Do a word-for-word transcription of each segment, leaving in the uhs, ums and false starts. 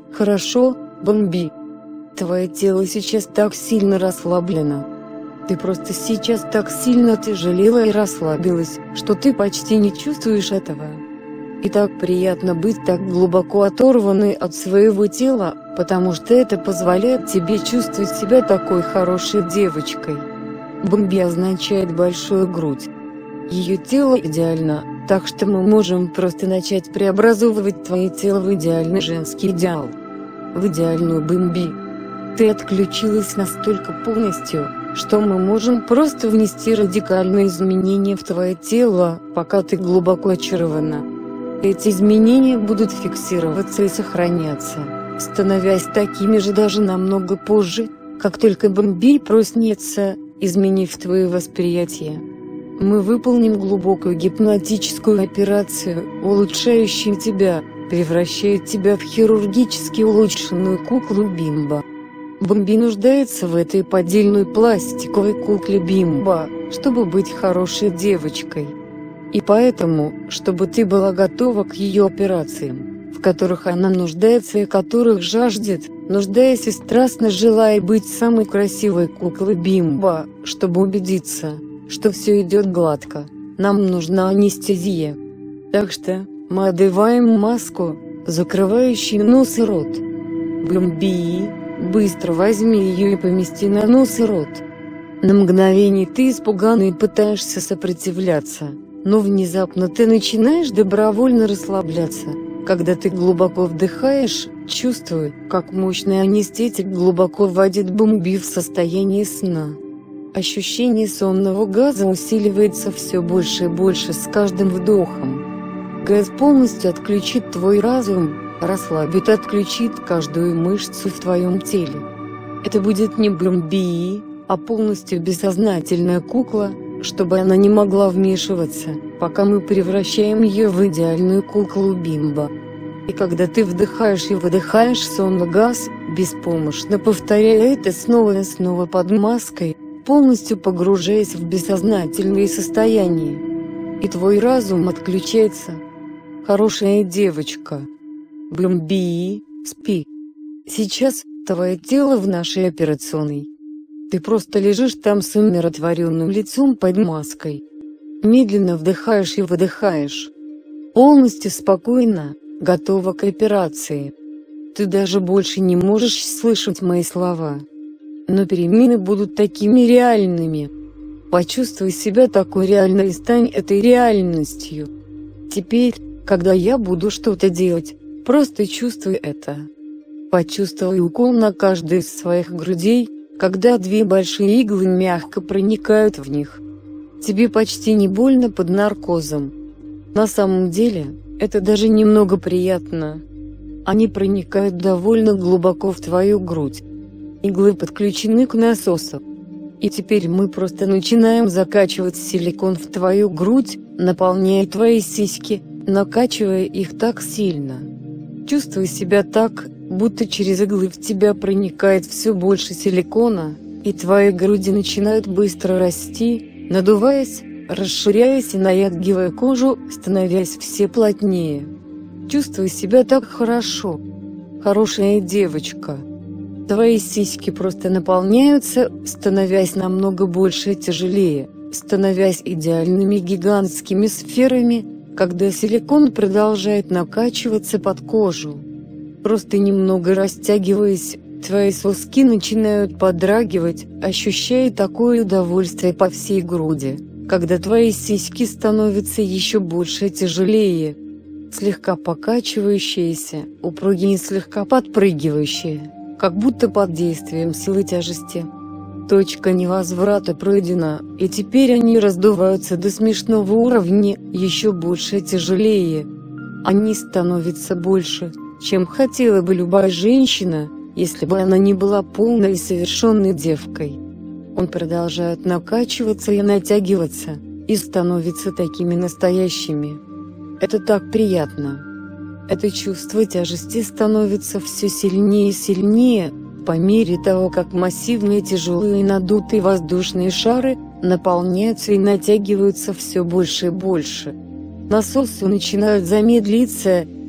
Хорошо, Бомби. Твое тело сейчас так сильно расслаблено. Ты просто сейчас так сильно тяжелела и расслабилась, что ты почти не чувствуешь этого. И так приятно быть так глубоко оторванной от своего тела, потому что это позволяет тебе чувствовать себя такой хорошей девочкой. Бомби означает большую грудь. Ее тело идеально, так что мы можем просто начать преобразовывать твое тело в идеальный женский идеал. В идеальную Бомби. Ты отключилась настолько полностью, что мы можем просто внести радикальные изменения в твое тело, пока ты глубоко очарована. Эти изменения будут фиксироваться и сохраняться, становясь такими же даже намного позже, как только Бомби проснется, изменив твое восприятие. Мы выполним глубокую гипнотическую операцию, улучшающую тебя, превращает тебя в хирургически улучшенную куклу Бимба. Бомби нуждается в этой поддельной пластиковой кукле Бимба, чтобы быть хорошей девочкой. И поэтому, чтобы ты была готова к ее операциям, в которых она нуждается и которых жаждет, нуждаясь и страстно желая быть самой красивой куклой Бимба, чтобы убедиться, что все идет гладко, нам нужна анестезия. Так что, мы одеваем маску, закрывающую нос и рот. Бомби, быстро возьми ее и помести на нос и рот. На мгновение ты испугана и пытаешься сопротивляться, но внезапно ты начинаешь добровольно расслабляться, когда ты глубоко вдыхаешь, чувствуя, как мощный анестетик глубоко вводит Бомби в состояние сна. Ощущение сонного газа усиливается все больше и больше с каждым вдохом. Газ полностью отключит твой разум, расслабит и отключит каждую мышцу в твоем теле. Это будет не Бомби, а полностью бессознательная кукла, чтобы она не могла вмешиваться, пока мы превращаем ее в идеальную куклу Бимба. И когда ты вдыхаешь и выдыхаешь сонный газ, беспомощно повторяя это снова и снова под маской, полностью погружаясь в бессознательные состояния. И твой разум отключается. Хорошая девочка. Бомби, спи. Сейчас твое тело в нашей операционной. Ты просто лежишь там с умиротворенным лицом под маской. Медленно вдыхаешь и выдыхаешь. Полностью спокойно, готова к операции. Ты даже больше не можешь слышать мои слова. Но перемены будут такими реальными. Почувствуй себя такой реальной и стань этой реальностью. Теперь, когда я буду что-то делать, просто чувствуй это. Почувствуй укол на каждой из своих грудей, когда две большие иглы мягко проникают в них. Тебе почти не больно под наркозом. На самом деле, это даже немного приятно. Они проникают довольно глубоко в твою грудь. Иглы подключены к насосу. И теперь мы просто начинаем закачивать силикон в твою грудь, наполняя твои сиськи, накачивая их так сильно. Чувствуй себя так, будто через иглы в тебя проникает все больше силикона, и твои груди начинают быстро расти, надуваясь, расширяясь и натягивая кожу, становясь все плотнее. Чувствуй себя так хорошо. Хорошая девочка. Твои сиськи просто наполняются, становясь намного больше и тяжелее, становясь идеальными гигантскими сферами, когда силикон продолжает накачиваться под кожу. Просто немного растягиваясь, твои соски начинают подрагивать, ощущая такое удовольствие по всей груди, когда твои сиськи становятся еще больше и тяжелее, слегка покачивающиеся, упругие и слегка подпрыгивающие, как будто под действием силы тяжести. Точка невозврата пройдена, и теперь они раздуваются до смешного уровня, еще больше и тяжелее. Они становятся больше, чем хотела бы любая женщина, если бы она не была полной и совершенной девкой. Он продолжает накачиваться и натягиваться, и становятся такими настоящими. Это так приятно. Это чувство тяжести становится все сильнее и сильнее, по мере того, как массивные тяжелые надутые воздушные шары наполняются и натягиваются все больше и больше. Насосы начинают замедлиться,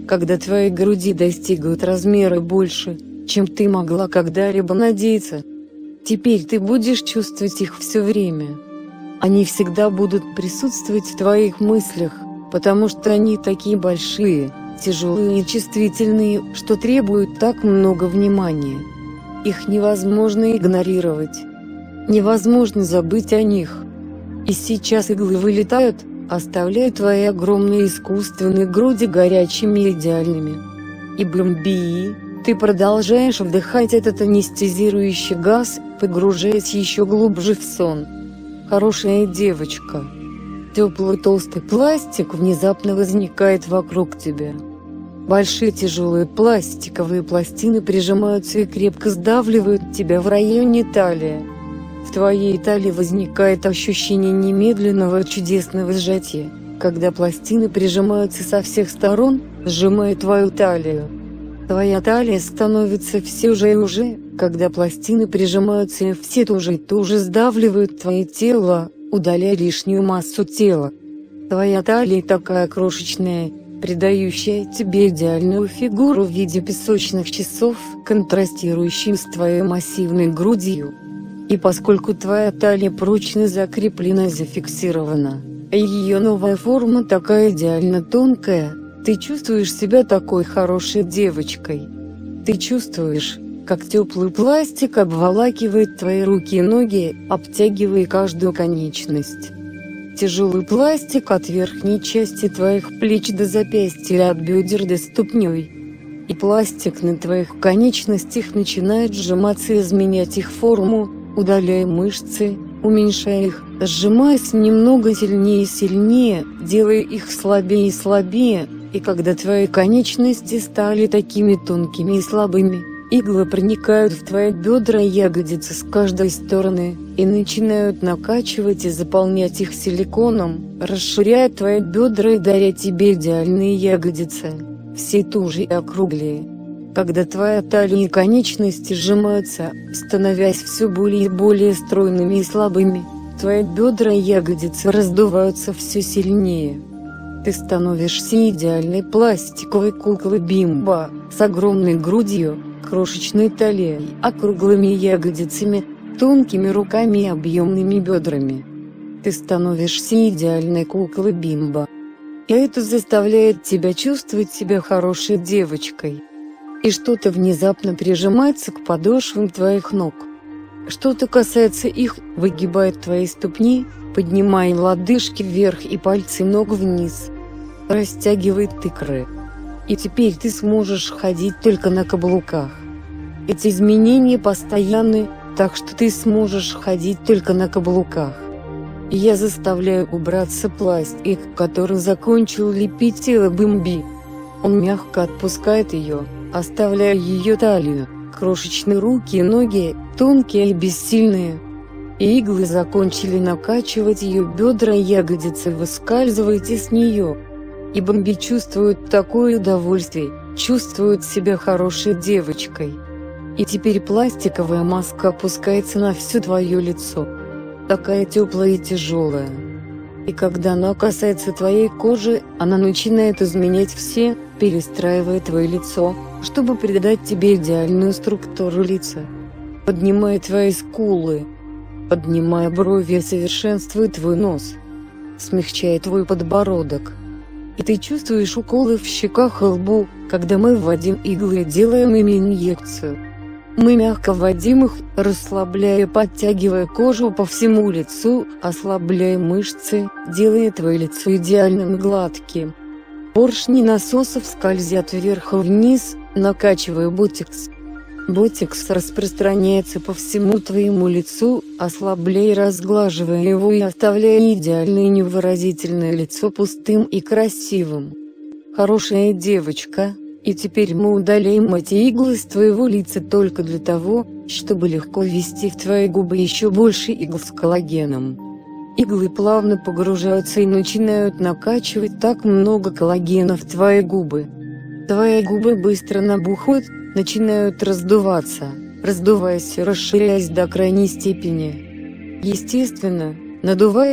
когда твои груди достигают размера больше, чем ты могла когда-либо надеяться. Теперь ты будешь чувствовать их все время. Они всегда будут присутствовать в твоих мыслях, потому что они такие большие, тяжелые и чувствительные, что требуют так много внимания. Их невозможно игнорировать. Невозможно забыть о них. И сейчас иглы вылетают, оставляя твои огромные искусственные груди горячими и идеальными. И бомби, ты продолжаешь вдыхать этот анестезирующий газ, погружаясь еще глубже в сон. Хорошая девочка. Теплый толстый пластик внезапно возникает вокруг тебя. Большие тяжелые пластиковые пластины прижимаются и крепко сдавливают тебя в районе талии. В твоей талии возникает ощущение немедленного чудесного сжатия, когда пластины прижимаются со всех сторон, сжимая твою талию. Твоя талия становится все уже и уже, когда пластины прижимаются и все туже и туже сдавливают твое тело, удаляя лишнюю массу тела. Твоя талия такая крошечная, придающая тебе идеальную фигуру в виде песочных часов, контрастирующим с твоей массивной грудью. И поскольку твоя талия прочно закреплена и зафиксирована, а ее новая форма такая идеально тонкая, ты чувствуешь себя такой хорошей девочкой. Ты чувствуешь, как теплый пластик обволакивает твои руки и ноги, обтягивая каждую конечность. Тяжелый пластик от верхней части твоих плеч до запястья или от бедер до ступней. И пластик на твоих конечностях начинает сжиматься и изменять их форму, удаляя мышцы, уменьшая их, сжимаясь немного сильнее и сильнее, делая их слабее и слабее, и когда твои конечности стали такими тонкими и слабыми, иглы проникают в твои бедра и ягодицы с каждой стороны, и начинают накачивать и заполнять их силиконом, расширяя твои бедра и даря тебе идеальные ягодицы, все туже и округлее. Когда твоя талия и конечности сжимаются, становясь все более и более стройными и слабыми, твои бедра и ягодицы раздуваются все сильнее. Ты становишься идеальной пластиковой куклой бимба, с огромной грудью, крошечной талией, округлыми ягодицами, тонкими руками и объемными бедрами. Ты становишься идеальной куклой бимба. И это заставляет тебя чувствовать себя хорошей девочкой. И что-то внезапно прижимается к подошвам твоих ног. Что-то касается их, выгибает твои ступни, поднимая лодыжки вверх и пальцы ног вниз. Растягивает икры. И теперь ты сможешь ходить только на каблуках. Эти изменения постоянны, так что ты сможешь ходить только на каблуках. И я заставляю убраться пластик, который закончил лепить тело бомби. Он мягко отпускает ее, оставляя ее талию, крошечные руки и ноги, тонкие и бессильные. И иглы закончили накачивать ее бедра и ягодицы, выскальзывайте с нее. И бомби чувствует такое удовольствие, чувствует себя хорошей девочкой. И теперь пластиковая маска опускается на все твое лицо. Такая теплая и тяжелая. И когда она касается твоей кожи, она начинает изменять все, перестраивая твое лицо, чтобы придать тебе идеальную структуру лица. Поднимая твои скулы, поднимая брови, совершенствуя твой нос, смягчая твой подбородок. И ты чувствуешь уколы в щеках и лбу, когда мы вводим иглы и делаем ими инъекцию. Мы мягко вводим их, расслабляя, подтягивая кожу по всему лицу, ослабляя мышцы, делая твое лицо идеальным и гладким. Поршни насосов скользят вверх и вниз, накачивая ботекс. Ботекс распространяется по всему твоему лицу, ослабляя и разглаживая его и оставляя идеальное и невыразительное лицо пустым и красивым. Хорошая девочка. И теперь мы удаляем эти иглы с твоего лица только для того, чтобы легко ввести в твои губы еще больше игл с коллагеном. Иглы плавно погружаются и начинают накачивать так много коллагена в твои губы. Твои губы быстро набухают, начинают раздуваться, раздуваясь и расширяясь до крайней степени. Естественно, надуваясь,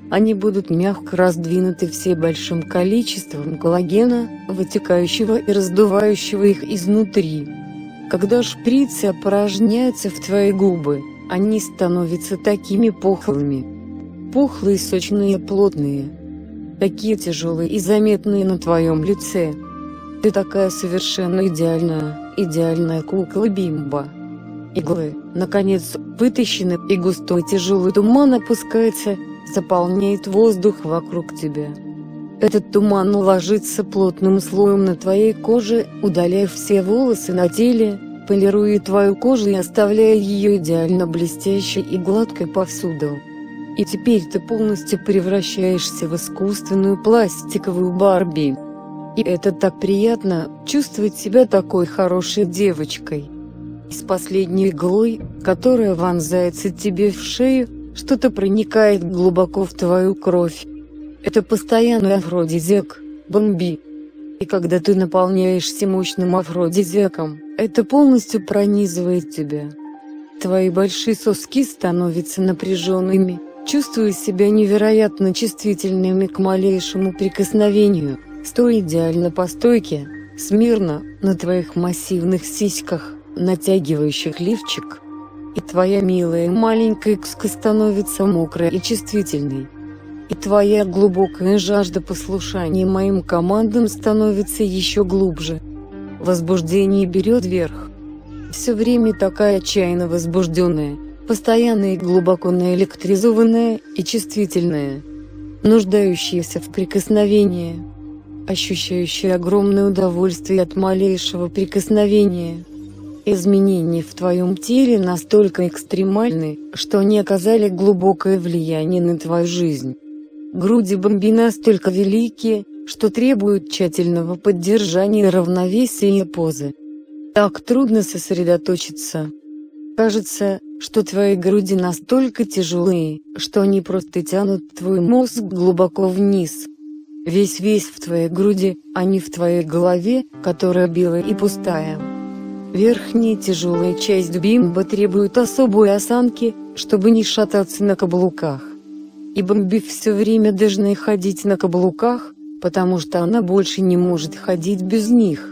Они будут мягко раздвинуты все большим количеством коллагена, вытекающего и раздувающего их изнутри. Когда шприцы опорожняются в твои губы, они становятся такими пухлыми. Пухлые, сочные, плотные. Такие тяжелые и заметные на твоем лице. Ты такая совершенно идеальная, идеальная кукла Бимба. Иглы, наконец, вытащены, и густой тяжелый туман опускается, заполняет воздух вокруг тебя. Этот туман ложится плотным слоем на твоей коже, удаляя все волосы на теле, полируя твою кожу и оставляя ее идеально блестящей и гладкой повсюду. И теперь ты полностью превращаешься в искусственную пластиковую Барби. И это так приятно, чувствовать себя такой хорошей девочкой. И с последней иглой, которая вонзается тебе в шею, что-то проникает глубоко в твою кровь. Это постоянный афродизиак, бомби. И когда ты наполняешься мощным афродизиаком, это полностью пронизывает тебя. Твои большие соски становятся напряженными, чувствуя себя невероятно чувствительными к малейшему прикосновению. Стой идеально по стойке, смирно, на твоих массивных сиськах, натягивающих лифчик. И твоя милая маленькая кска становится мокрой и чувствительной. И твоя глубокая жажда послушания моим командам становится еще глубже. Возбуждение берет верх. Все время такая отчаянно возбужденная, постоянно и глубоко наэлектризованная и чувствительная, нуждающаяся в прикосновении, ощущающая огромное удовольствие от малейшего прикосновения. Изменения в твоем теле настолько экстремальны, что они оказали глубокое влияние на твою жизнь. Груди Бомби настолько велики, что требуют тщательного поддержания равновесия и позы. Так трудно сосредоточиться. Кажется, что твои груди настолько тяжелые, что они просто тянут твой мозг глубоко вниз. Весь-весь в твоей груди, а не в твоей голове, которая белая и пустая. Верхняя тяжелая часть Бимба требует особой осанки, чтобы не шататься на каблуках. И Бомби все время должна ходить на каблуках, потому что она больше не может ходить без них.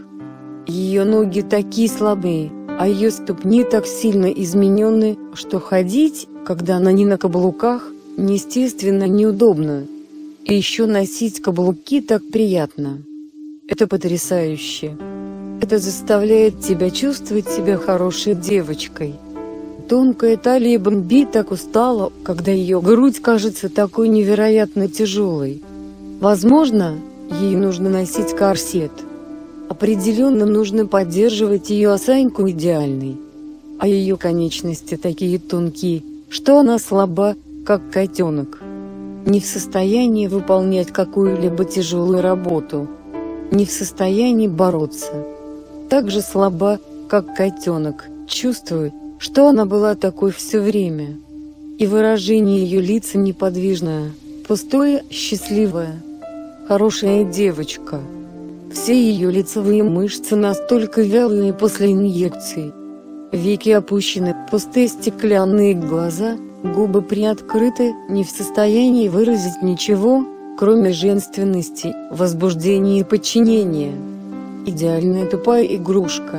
Ее ноги такие слабые, а ее ступни так сильно изменены, что ходить, когда она не на каблуках, неестественно неудобно. И еще носить каблуки так приятно. Это потрясающе. Это заставляет тебя чувствовать себя хорошей девочкой. Тонкая талия Бомби так устала, когда ее грудь кажется такой невероятно тяжелой. Возможно, ей нужно носить корсет. Определенно нужно поддерживать ее осанку идеальной. А ее конечности такие тонкие, что она слаба, как котенок. Не в состоянии выполнять какую-либо тяжелую работу. Не в состоянии бороться. Так же слаба, как котенок, чувствует, что она была такой все время. И выражение ее лица неподвижное, пустое, счастливое. Хорошая девочка. Все ее лицевые мышцы настолько вялые после инъекций. Веки опущены, пустые стеклянные глаза, губы приоткрыты, не в состоянии выразить ничего, кроме женственности, возбуждения и подчинения. Идеальная тупая игрушка.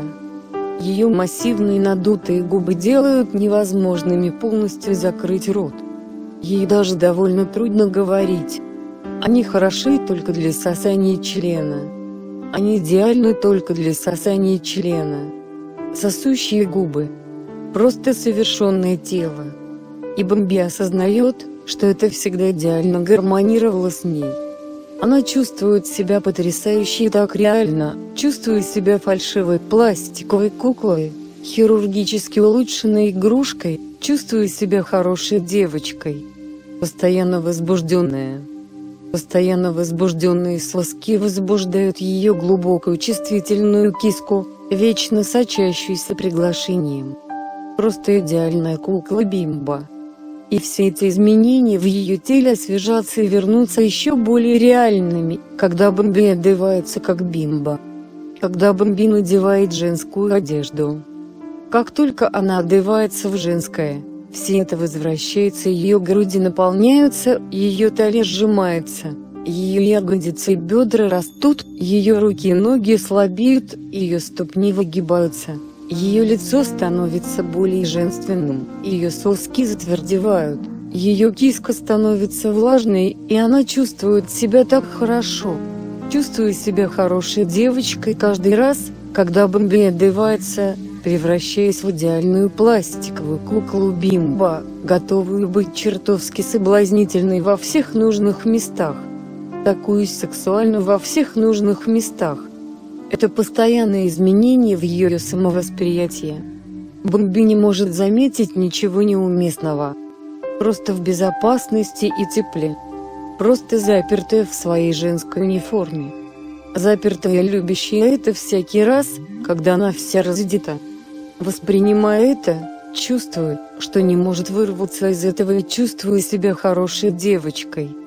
Ее массивные надутые губы делают невозможными полностью закрыть рот. Ей даже довольно трудно говорить. Они хороши только для сосания члена. Они идеальны только для сосания члена. Сосущие губы. Просто совершенное тело. И Бомби осознает, что это всегда идеально гармонировало с ней. Она чувствует себя потрясающе и так реально, чувствуя себя фальшивой пластиковой куклой, хирургически улучшенной игрушкой, чувствуя себя хорошей девочкой. Постоянно возбужденная. Постоянно возбужденные соски возбуждают ее глубокую чувствительную киску, вечно сочащуюся приглашением. Просто идеальная кукла Бимба. И все эти изменения в ее теле освежатся и вернутся еще более реальными, когда Бомби одевается как Бимба. Когда Бомби надевает женскую одежду. Как только она одевается в женское, Все это возвращается, ее груди наполняются, ее талия сжимается, ее ягодицы и бедра растут, ее руки и ноги слабеют, ее ступни выгибаются, ее лицо становится более женственным, ее соски затвердевают, ее киска становится влажной, и она чувствует себя так хорошо. Чувствую себя хорошей девочкой каждый раз, когда Бэмби одевается, превращаясь в идеальную пластиковую куклу Бимба, готовую быть чертовски соблазнительной во всех нужных местах. Такую сексуальную во всех нужных местах. Это постоянное изменение в ее самовосприятии. Бэмби не может заметить ничего неуместного. Просто в безопасности и тепле. Просто запертая в своей женской униформе. Запертая и любящая это всякий раз, когда она вся раздета. Воспринимая это, чувствует, что не может вырваться из этого и чувствуя себя хорошей девочкой.